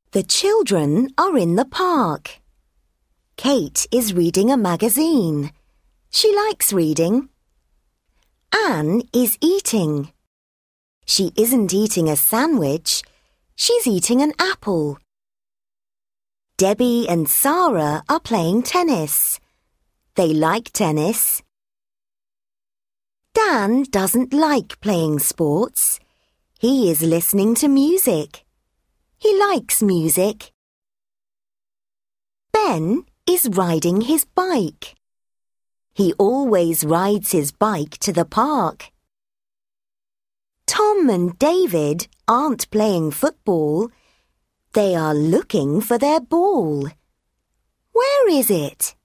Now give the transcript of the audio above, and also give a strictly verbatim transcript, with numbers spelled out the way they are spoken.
The children are in the park. Kate is reading a magazine. She likes reading. Anne is eating. She isn't eating a sandwich. She's eating an apple. Debbie and Sarah are playing tennis. They like tennis. Dan doesn't like playing sports. He is listening to music. He likes music. Ben is riding his bike. He always rides his bike to the park. Tom and David aren't playing football. They are looking for their ball. Where is it?